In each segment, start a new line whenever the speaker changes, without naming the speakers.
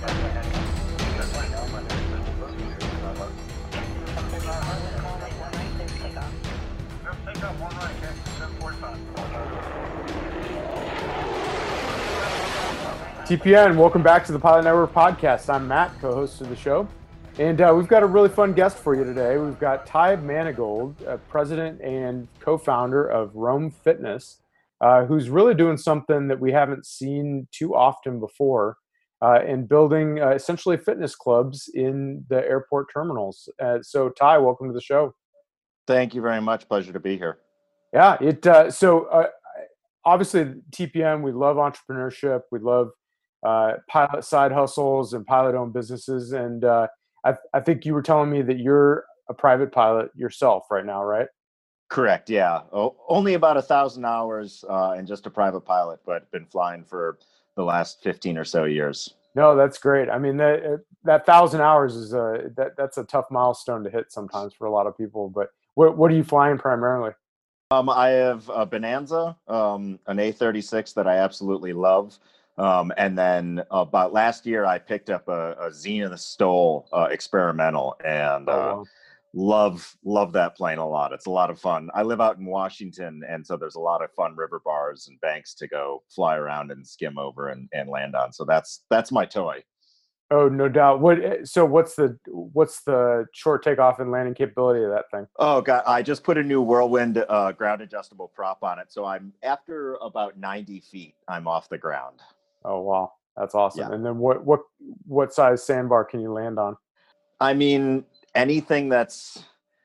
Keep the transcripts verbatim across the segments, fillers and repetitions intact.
T P N, welcome back to the Pilot Network podcast. I'm Matt, co-host of the show, and uh, we've got a really fun guest for you today. We've got Ty Manigault, uh, president and co-founder of Roam Fitness, uh, who's really doing something that we haven't seen too often before, uh, and building uh, essentially fitness clubs in the airport terminals. Uh, so, Ty, welcome to the show.
Thank you very much. Pleasure to be here.
Yeah, it. Uh, so, uh, obviously, T P N, we love entrepreneurship. We love uh, pilot side hustles and pilot-owned businesses. And uh, I, I think you were telling me that you're a private pilot yourself right now, right?
Correct. Yeah. O- only about a thousand hours uh, and just a private pilot, but been flying for the last fifteen or so years.
No, that's great. I mean, that that thousand hours is a that that's a tough milestone to hit sometimes for a lot of people. But what what are you flying primarily?
Um, I have a Bonanza, um, an A thirty-six that I absolutely love. Um, and then about last year, I picked up a, a Zenith Stoll uh, experimental, and uh,
Oh, wow.
love love that plane a lot. It's a lot of fun. I live out in Washington, and so there's a lot of fun river bars and banks to go fly around and skim over and, and land on. So that's that's my toy.
Oh, no doubt. What so what's the what's the short takeoff and landing capability of that thing?
Oh God, I just put a new Whirlwind uh, ground adjustable prop on it. So I'm after about ninety feet, I'm off the ground.
Oh, wow. That's awesome.
Yeah.
And then what what what size sandbar can you land on?
I mean, anything that's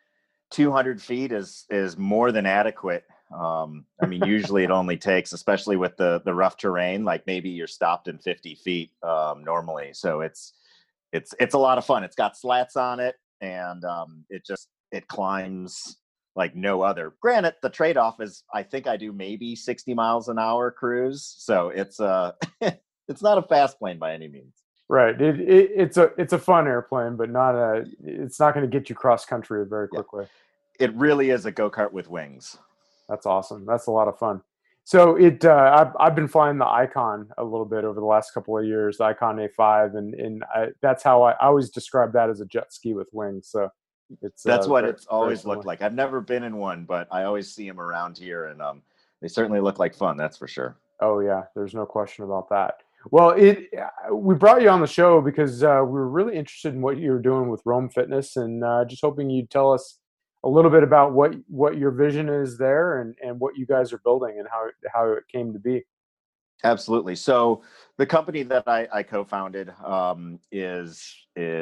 two hundred feet is is more than adequate. Um, I mean, usually it only takes, especially with the the rough terrain, like maybe you're stopped in fifty feet um, normally. So it's it's it's a lot of fun. It's got slats on it, and um, it just it climbs like no other. Granted, the trade-off is I think I do maybe sixty miles an hour cruise, so it's uh it's not a fast plane by any means.
Right. It, it it's a it's a fun airplane, but not a it's not going to get you cross country very
Yeah.
quickly.
It really is a go-kart with wings.
That's awesome. That's a lot of fun. So it uh, I've I've been flying the Icon a little bit over the last couple of years, the Icon A five, and and I, that's how I, I always describe that as a jet ski with wings. So it's
That's
uh,
what
very,
it's always
very
looked like. I've never been in one, but I always see them around here, and um, they certainly look like fun. That's for sure.
Oh yeah, there's no question about that. Well, it we brought you on the show because uh, we were really interested in what you were doing with Roam Fitness, and uh, just hoping you'd tell us a little bit about what what your vision is there, and, and what you guys are building, and how how it came to be.
Absolutely. So the company that I, I co-founded um, is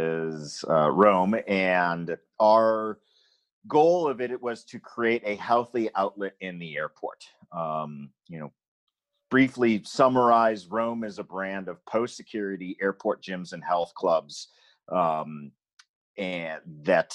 is uh, Roam, and our goal of it, it was to create a healthy outlet in the airport. Um, you know, briefly summarize, Roam is a brand of post-security airport gyms and health clubs, um, and that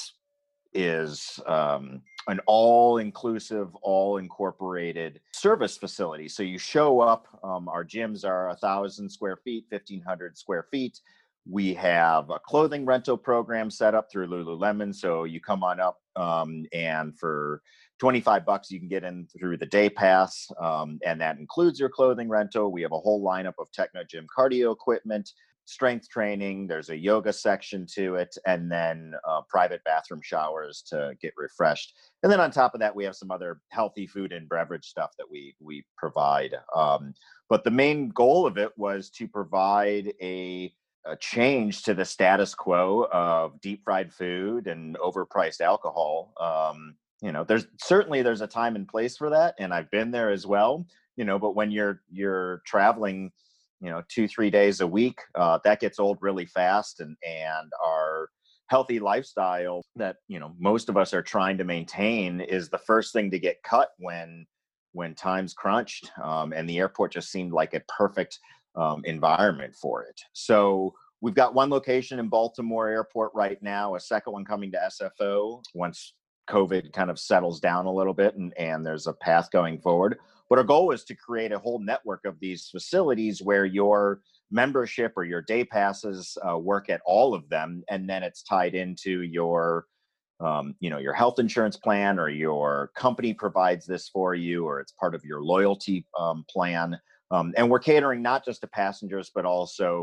is um, an all-inclusive, all-incorporated service facility. So you show up, um, our gyms are a thousand square feet, fifteen hundred square feet. We have a clothing rental program set up through Lululemon. So you come on up um, and for twenty-five bucks, you can get in through the day pass. Um, and that includes your clothing rental. We have a whole lineup of Techno Gym cardio equipment, strength training. There's a yoga section to it, and then uh, private bathroom showers to get refreshed. And then on top of that, we have some other healthy food and beverage stuff that we we provide. Um, but the main goal of it was to provide a a change to the status quo of deep fried food and overpriced alcohol. Um, you know, there's certainly there's a time and place for that, and I've been there as well. You know, but when you're you're traveling, you know, two three days a week, uh, that gets old really fast, and and our healthy lifestyle that you know most of us are trying to maintain is the first thing to get cut when when time's crunched, um, and the airport just seemed like a perfect um, environment for it. So we've got one location in Baltimore Airport right now, a second one coming to S F O once COVID kind of settles down a little bit and, and there's a path going forward. But our goal is to create a whole network of these facilities where your membership or your day passes uh, work at all of them, and then it's tied into your um, you know, your health insurance plan, or your company provides this for you, or it's part of your loyalty um, plan. Um, and we're catering not just to passengers, but also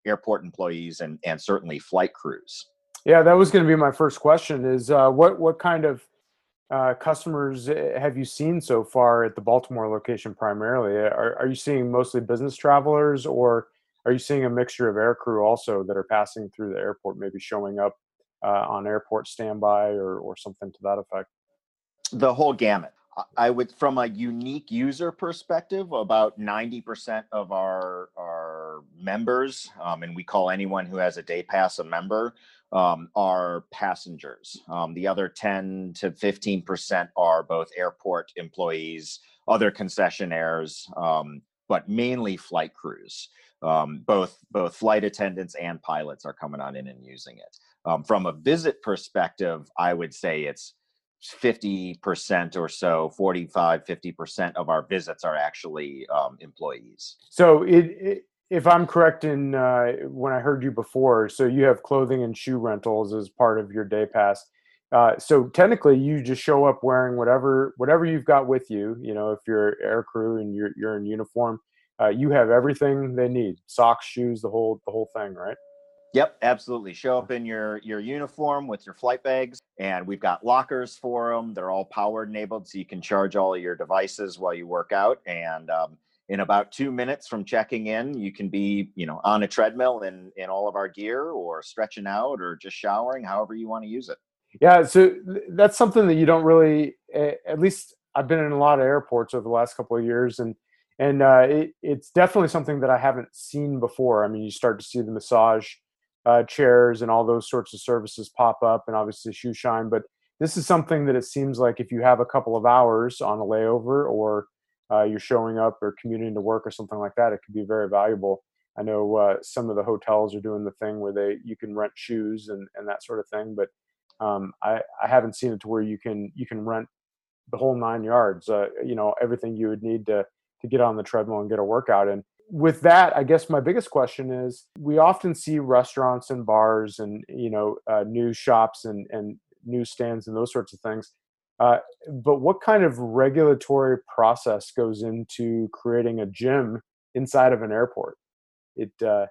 airport employees and, and certainly flight crews.
Yeah, that was going to be my first question is uh, what, what kind of uh, customers have you seen so far at the Baltimore location primarily? Are, are you seeing mostly business travelers, or are you seeing a mixture of aircrew also that are passing through the airport, maybe showing up uh, on airport standby or, or something to that effect?
The whole gamut. I would, from a unique user perspective, about ninety percent of our our members, um, and we call anyone who has a day pass a member, um, are passengers. Um, the other ten to fifteen percent are both airport employees, other concessionaires, um, but mainly flight crews. Um, both both flight attendants and pilots are coming on in and using it. Um, from a visit perspective, I would say it's fifty percent or so, forty-five, fifty percent of our visits are actually um, employees.
So it, it, if I'm correct in uh, when I heard you before, so you have clothing and shoe rentals as part of your day pass. Uh, so technically you just show up wearing whatever, whatever you've got with you. You know, if you're air crew and you're, you're in uniform, uh, you have everything they need: socks, shoes, the whole, the whole thing, right?
Yep, absolutely. Show up in your your uniform with your flight bags, and we've got lockers for them. They're all power enabled, so you can charge all of your devices while you work out. And um, in about two minutes from checking in, you can be, you know, on a treadmill in in all of our gear, or stretching out, or just showering, however you want to use it.
Yeah, so that's something that you don't really. At least I've been in a lot of airports over the last couple of years, and and uh, it, it's definitely something that I haven't seen before. I mean, you start to see the massage uh, chairs and all those sorts of services pop up, and obviously shoe shine. But this is something that it seems like if you have a couple of hours on a layover, or uh, you're showing up or commuting to work or something like that, it could be very valuable. I know uh, some of the hotels are doing the thing where they you can rent shoes and, and that sort of thing, but um, I, I haven't seen it to where you can you can rent the whole nine yards. Uh, you know, everything you would need to to get on the treadmill and get a workout. And with that, I guess my biggest question is: we often see restaurants and bars and you know uh, news shops and and newsstands and those sorts of things. Uh, but what kind of regulatory process goes into creating a gym inside of an airport? It uh,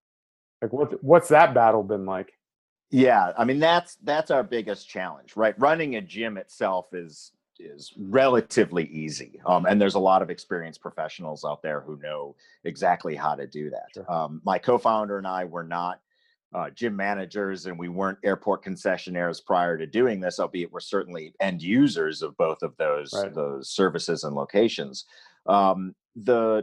like what what's that battle been like?
Yeah, I mean that's that's our biggest challenge, right? Running a gym itself is is relatively easy, um, and there's a lot of experienced professionals out there who know exactly how to do that.
Sure.
Um, my co-founder and I were not uh, gym managers, and we weren't airport concessionaires prior to doing this, albeit we're certainly end users of both of those
Right.
those services and locations. Um, the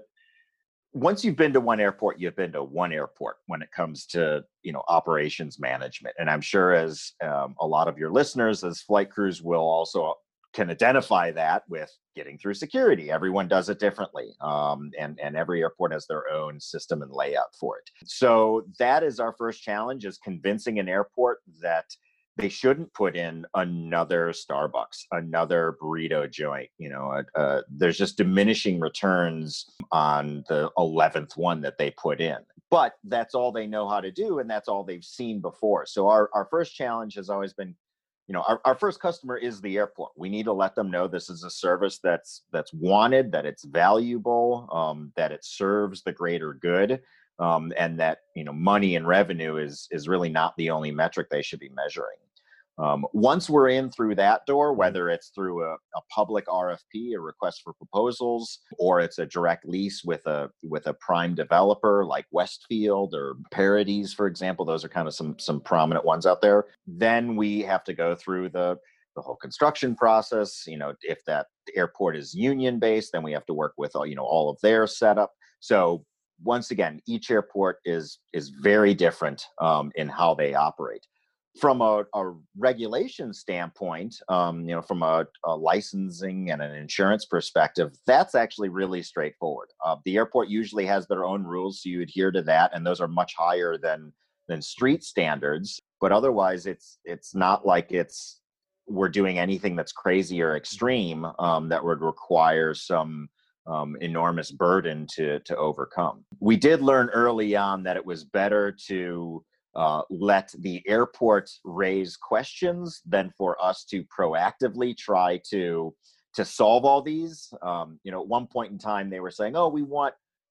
Once you've been to one airport, you've been to one airport when it comes to, you know, operations management. And I'm sure as um, a lot of your listeners, as flight crews will also can identify that with getting through security. Everyone does it differently. Um, and, and every airport has their own system and layout for it. So that is our first challenge, is convincing an airport that they shouldn't put in another Starbucks, another burrito joint. You know, uh, uh, there's just diminishing returns on the eleventh one that they put in. But that's all they know how to do, and that's all they've seen before. So our, our first challenge has always been, you know, our, our first customer is the airport. We need to let them know this is a service that's that's wanted, that it's valuable, um, that it serves the greater good, um, and that, you know, money and revenue is is really not the only metric they should be measuring. Um, once we're in through that door, whether it's through a, a public R F P, a request for proposals, or it's a direct lease with a with a prime developer like Westfield or Paradies, for example, those are kind of some some prominent ones out there. Then we have to go through the the whole construction process. You know, if that airport is union based, then we have to work with all, you know, all of their setup. So once again, each airport is is very different um, in how they operate. From a, a regulation standpoint, um, you know, from a, a licensing and an insurance perspective, that's actually really straightforward. Uh, the airport usually has their own rules, so you adhere to that, and those are much higher than than street standards. But otherwise, it's it's not like it's we're doing anything that's crazy or extreme um, that would require some um, enormous burden to to overcome. We did learn early on that it was better to Uh, let the airport raise questions than for us to proactively try to to solve all these. Um, you know, at one point in time, they were saying, "Oh, we want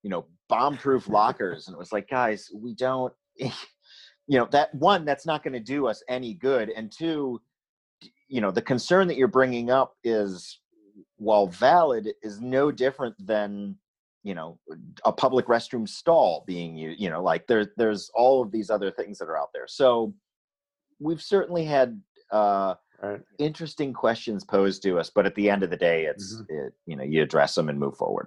you know, bomb-proof lockers. And it was like, guys, we don't, you know, that one, that's not going to do us any good. And two, you know, the concern that you're bringing up is, while valid, is no different than, you know, a public restroom stall being used, you know, like there, there's all of these other things that are out there. So we've certainly had uh,
right.
interesting questions posed to us, but at the end of the day, it's,
Mm-hmm.
it, you know, you address them and move forward.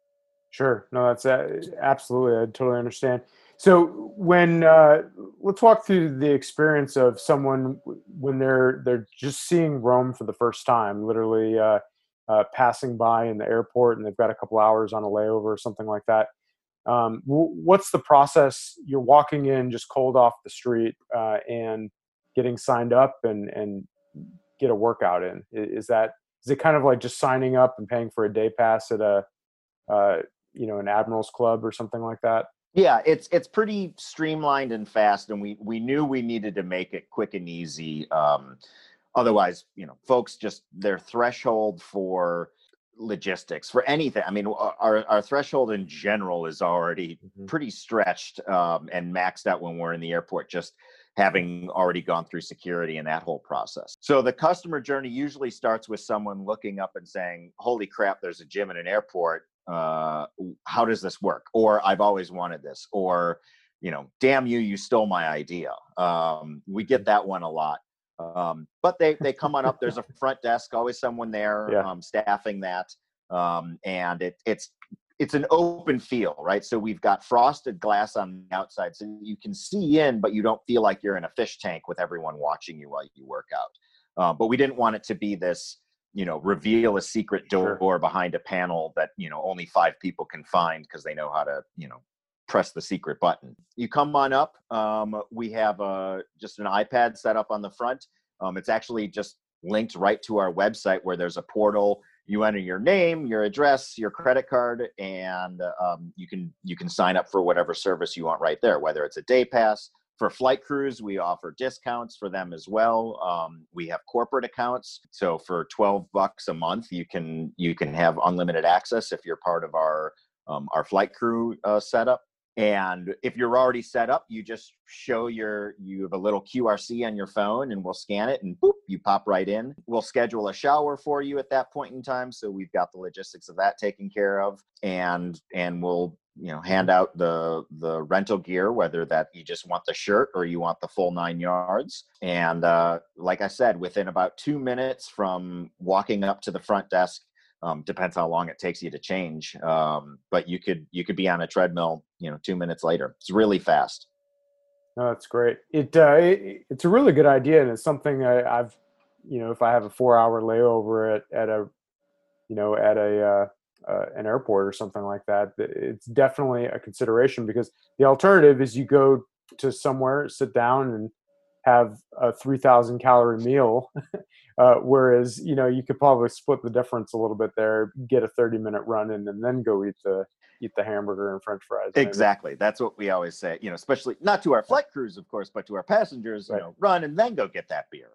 Sure. No, that's uh, absolutely. I totally understand. So when uh, let's walk through the experience of someone when they're they're just seeing Rome for the first time, literally uh, uh, passing by in the airport, and they've got a couple hours on a layover or something like that. Um, w- what's the process? You're walking in just cold off the street uh, and getting signed up and and get a workout in. I- Is that is it kind of like just signing up and paying for a day pass at a uh, you know, an Admirals Club or something like that?
Yeah, it's it's pretty streamlined and fast, and we we knew we needed to make it quick and easy. Um, otherwise, you know, folks just their threshold for logistics for anything. I mean, our our threshold in general is already
Mm-hmm.
pretty stretched um, and maxed out when we're in the airport, just having already gone through security and that whole process. So the customer journey usually starts with someone looking up and saying, "Holy crap, there's a gym in an airport. Uh, how does this work?" Or "I've always wanted this," or, you know, "Damn you, you stole my idea." Um, we get that one a lot. Um, but they, they come on up, there's a front desk, always someone there,
Yeah.
um, staffing that. Um, and it, it's, it's an open feel, right? So we've got frosted glass on the outside, so you can see in, but you don't feel like you're in a fish tank with everyone watching you while you work out. Uh, but we didn't want it to be this, you know, reveal a secret door
Sure.
behind a panel that, you know, only five people can find because they know how to, you know, press the secret button. You come on up. Um, we have a, just an iPad set up on the front. Um, it's actually just linked right to our website where there's a portal. You enter your name, your address, your credit card, and um, you can you can sign up for whatever service you want right there, whether it's a day pass. For flight crews, we offer discounts for them as well. Um, we have corporate accounts, so for twelve bucks a month, you can you can have unlimited access if you're part of our um, our flight crew uh, setup. And if you're already set up, you just show your, you have a little Q R C on your phone and we'll scan it and boop, you pop right in. We'll schedule a shower for you at that point in time. So we've got the logistics of that taken care of, and, and we'll, you know, hand out the, the rental gear, whether that you just want the shirt or you want the full nine yards. And uh, like I said, within about two minutes from walking up to the front desk, Um, depends how long it takes you to change. Um, but you could you could be on a treadmill, you know, two minutes later. It's really fast.
No, that's great. It, uh, it it's a really good idea, and it's something I, I've, you know, if I have a four-hour layover at at a, you know, at a uh, uh, an airport or something like that, th- it's definitely a consideration, because the alternative is you go to somewhere, sit down, and have a three thousand calorie meal. Uh, whereas, you know, you could probably split the difference a little bit there, get a thirty minute run in, and then go eat the eat the hamburger and French fries. Maybe.
Exactly. That's what we always say, you know, especially not to our
Yeah.
flight crews, of course, but to our passengers, you
Right.
know, run and then go get that beer.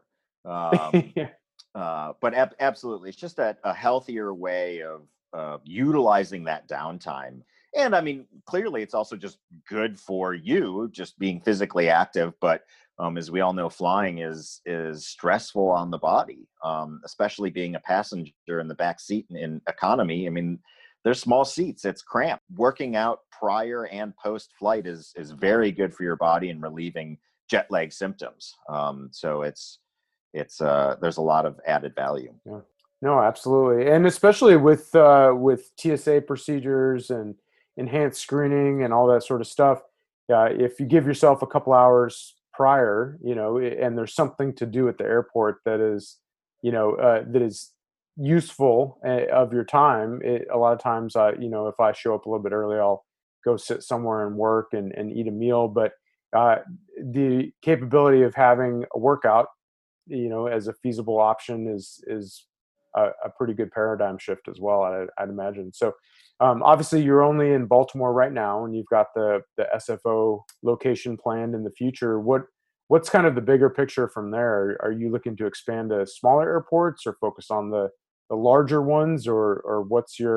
Um,
Yeah.
uh, but ab- absolutely, it's just a, a healthier way of uh, utilizing that downtime. And I mean, clearly, it's also just good for you, just being physically active. But um, as we all know, flying is is stressful on the body, um, especially being a passenger in the back seat in, in economy. I mean, there's small seats; it's cramped. Working out prior and post flight is is very good for your body and relieving jet lag symptoms. Um, so it's it's uh there's a lot of added value.
Yeah. No, absolutely, and especially with uh, with T S A procedures and enhanced screening and all that sort of stuff. Uh, if you give yourself a couple hours prior, you know, i- and there's something to do at the airport that is, you know, uh, that is useful uh, of your time. It, a lot of times, uh, you know, if I show up a little bit early, I'll go sit somewhere and work and, and eat a meal. But uh, the capability of having a workout, you know, as a feasible option is is a, a pretty good paradigm shift as well, I, I'd imagine. So, um, obviously, you're only in Baltimore right now, and you've got the the S F O location planned in the future. What what's kind of the bigger picture from there? Are you looking to expand to smaller airports or focus on the the larger ones, or or what's your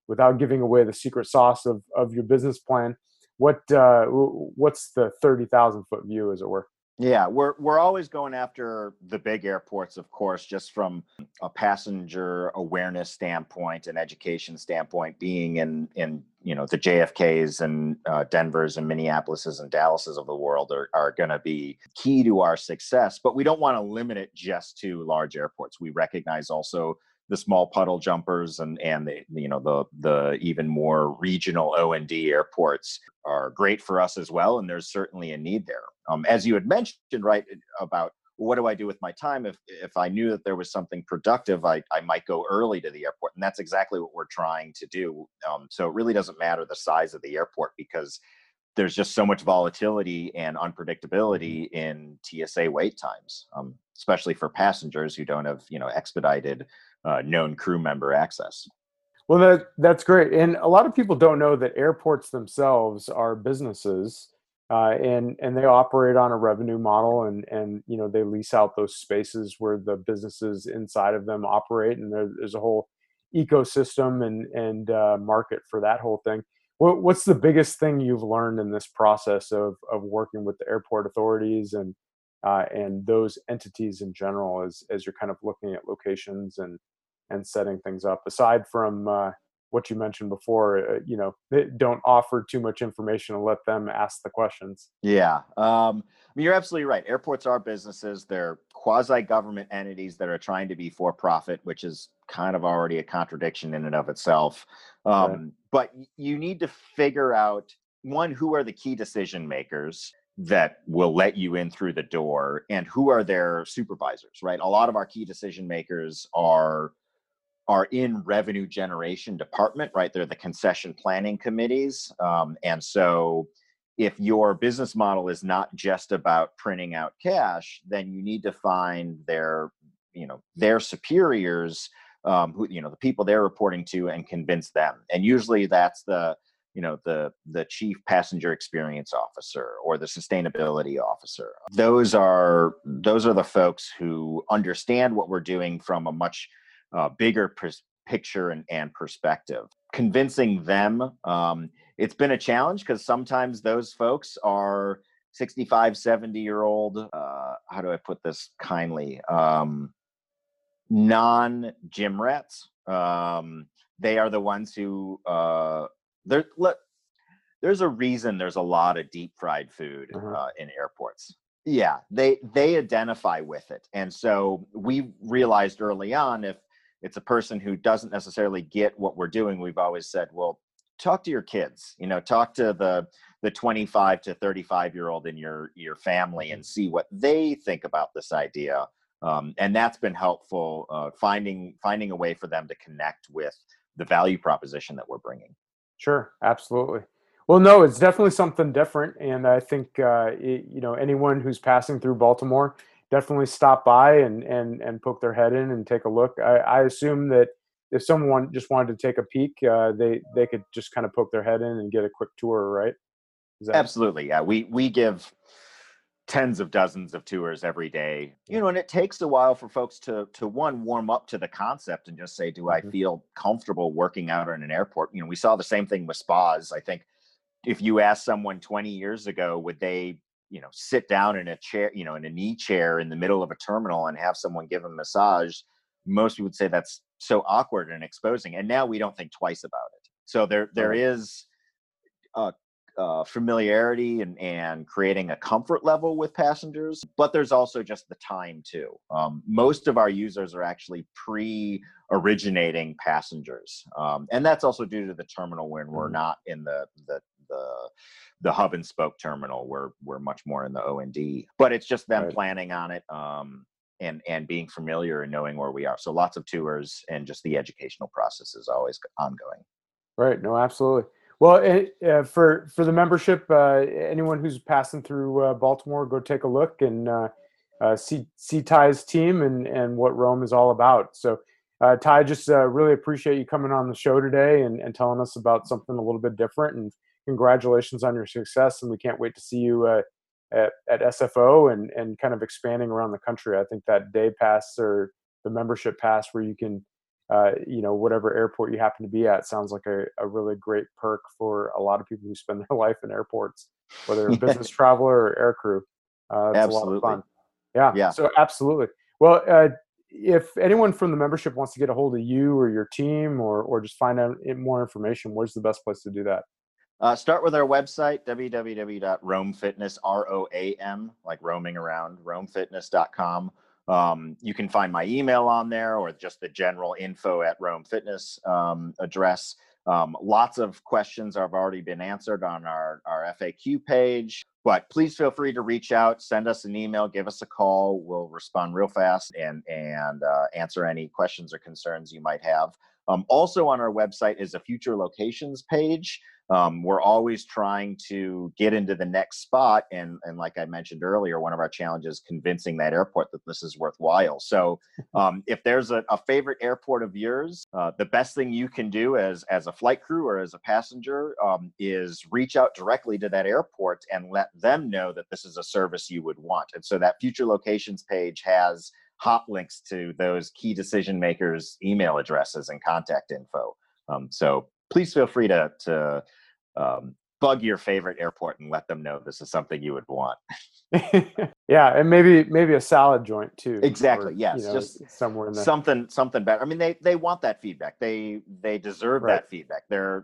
without giving away the secret sauce of of your business plan, what uh, what's the thirty thousand foot view, as it were?
Yeah, we're we're always going after the big airports, of course, just from a passenger awareness standpoint and education standpoint. Being in in you know the J F Ks and uh, Denvers and Minneapolises and Dallases of the world are are going to be key to our success. But we don't want to limit it just to large airports. We recognize also the small puddle jumpers and and the you know the the even more regional O and D airports are great for us as well, and there's certainly a need there. Um, as you had mentioned, right, about what do I do with my time? If if I knew that there was something productive, I, I might go early to the airport. And that's exactly what we're trying to do. Um, so it really doesn't matter the size of the airport, because there's just so much volatility and unpredictability in T S A wait times, um, especially for passengers who don't have, you know, expedited uh, known crew member access.
Well, that that's great, and a lot of people don't know that airports themselves are businesses, uh, and and they operate on a revenue model, and and you know they lease out those spaces where the businesses inside of them operate, and there, there's a whole ecosystem and and uh, market for that whole thing. What what's the biggest thing you've learned in this process of of working with the airport authorities and uh, and those entities in general, as as you're kind of looking at locations and and setting things up, aside from uh, what you mentioned before, uh, you know, they don't offer too much information and let them ask the questions.
Yeah, um, I mean, you're absolutely right. Airports are businesses. They're quasi-government entities that are trying to be for-profit, which is kind of already a contradiction in and of itself.
Right.
Um, but y- you need to figure out, one, who are the key decision makers that will let you in through the door, and who are their supervisors, right? A lot of our key decision makers are are in revenue generation department, right? They're the concession planning committees. Um, and so if your business model is not just about printing out cash, then you need to find their, you know, their superiors, um, who, you know, the people they're reporting to, and convince them. And usually that's the, you know, the the chief passenger experience officer or the sustainability officer. Those are those are the folks who understand what we're doing from a much uh, bigger pers- picture and, and perspective. Convincing them, um, it's been a challenge because sometimes those folks are sixty-five, seventy year old, uh, how do I put this kindly, um, non gym rats. Um, they are the ones who, uh, they're, look, there's a reason there's a lot of deep fried food
Uh-huh.
uh, in airports. Yeah, they they identify with it, and so we realized early on, if it's a person who doesn't necessarily get what we're doing, we've always said, well, talk to your kids. You know, talk to the the twenty-five to thirty-five year old in your your family
Mhm.
and see what they think about this idea. Um, and that's been helpful, uh, finding finding a way for them to connect with the value proposition that we're bringing.
Sure, absolutely. Well, no, it's definitely something different, and I think uh, it, you know anyone who's passing through Baltimore definitely stop by and and and poke their head in and take a look. I, I assume that if someone just wanted to take a peek, uh, they they could just kind of poke their head in and get a quick tour, right? Is that
Absolutely. Yeah. We we give tens of dozens of tours every day. You know, and it takes a while for folks to to one warm up to the concept and just say, do I
Mhm.
feel comfortable working out in an airport? You know, we saw the same thing with spas. I think if you asked someone twenty years ago, would they, you know, sit down in a chair, you know, in a knee chair in the middle of a terminal and have someone give them a massage? Most people would say that's so awkward and exposing. And now we don't think twice about it. So there there
Right.
is uh, uh, familiarity and, and creating a comfort level with passengers, but there's also just the time too. Um, most of our users are actually pre-originating passengers, um, and that's also due to the terminal when we're
Mhm.
not in the the the the hub and spoke terminal. We're we're much more in the O and D, but it's just them
Right.
planning on it. Um, and, and being familiar and knowing where we are. So lots of tours, and just the educational process is always ongoing.
Right. No, absolutely. Well, eh, uh, for for the membership, uh, anyone who's passing through uh, Baltimore, go take a look and uh, uh, see see Ty's team and and what Rome is all about. So, uh, Ty, just uh, really appreciate you coming on the show today and, and telling us about something a little bit different. And congratulations on your success. And we can't wait to see you uh, at at S F O and and kind of expanding around the country. I think that day pass or the membership pass where you can uh, you know, whatever airport you happen to be at sounds like a, a really great perk for a lot of people who spend their life in airports, whether a business traveler or air crew. Uh, it's a lot of
Absolutely.
fun. Yeah.
Yeah.
So absolutely. Well, uh, if anyone from the membership wants to get a hold of you or your team, or or just find out more information, where's the best place to do that?
Uh, start with our website, w w w dot roam fitness, R O A M, like roaming around, roam fitness dot com. Um, you can find my email on there, or just the general info at Roam Fitness um, address. Um, lots of questions have already been answered on our, our F A Q page, but please feel free to reach out, send us an email, give us a call. We'll respond real fast and, and uh, answer any questions or concerns you might have. Um, also on our website is a future locations page. Um, we're always trying to get into the next spot. And, and like I mentioned earlier, one of our challenges is convincing that airport that this is worthwhile. So um, if there's a, a favorite airport of yours, uh, the best thing you can do as, as a flight crew or as a passenger um, is reach out directly to that airport and let them know that this is a service you would want. And so that future locations page has hot links to those key decision makers' email addresses and contact info. Um, so please feel free to, to um, bug your favorite airport and let them know this is something you would want.
Yeah, and maybe maybe a salad joint too.
Exactly.
Or,
yes,
you know,
just
somewhere in there.
something something better. I mean, they they want that feedback. They they deserve
Right.
that feedback. They're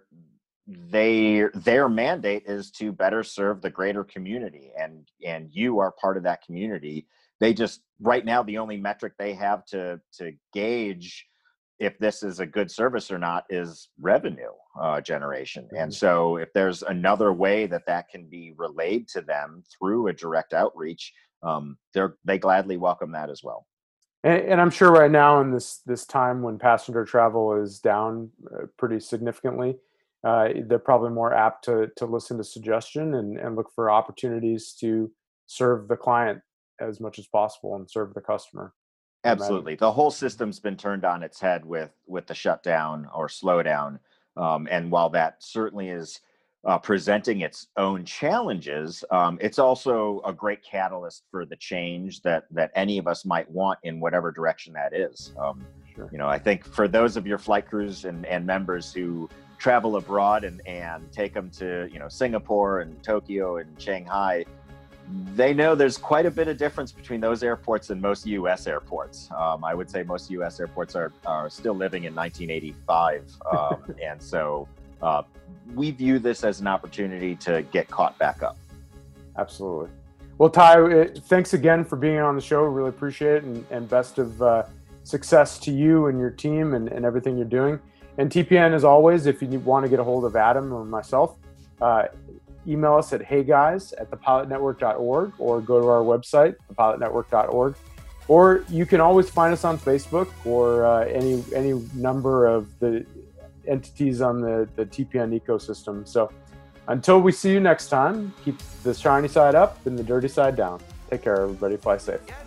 they their mandate is to better serve the greater community, and and you are part of that community. They just right now the only metric they have to to gauge if this is a good service or not is revenue uh, generation. Mm-hmm. And so if there's another way that that can be relayed to them through a direct outreach, um, they're, they gladly welcome that as well.
And, and I'm sure right now in this, this time when passenger travel is down uh, pretty significantly, uh, they're probably more apt to, to listen to suggestion and, and look for opportunities to serve the client as much as possible and serve the customer.
Absolutely. The whole system's been turned on its head with with the shutdown or slowdown. Um, and while that certainly is uh, presenting its own challenges, um, it's also a great catalyst for the change that that any of us might want in whatever direction that is. Um, sure. You know, I think for those of your flight crews and, and members who travel abroad and, and take them to, you know, Singapore and Tokyo and Shanghai, they know there's quite a bit of difference between those airports and most U S airports. Um, I would say most U S airports are, are still living in nineteen eighty-five. Um, and so uh, we view this as an opportunity to get caught back up.
Absolutely. Well, Ty, thanks again for being on the show. Really appreciate it. And, and best of uh, success to you and your team and, and everything you're doing. And T P N, as always, if you want to get a hold of Adam or myself, uh, email us at heyguys at the pilot network dot org or go to our website, the pilot network dot org. Or you can always find us on Facebook or uh, any any number of the entities on the, the T P N ecosystem. So until we see you next time, keep the shiny side up and the dirty side down. Take care, everybody. Fly safe.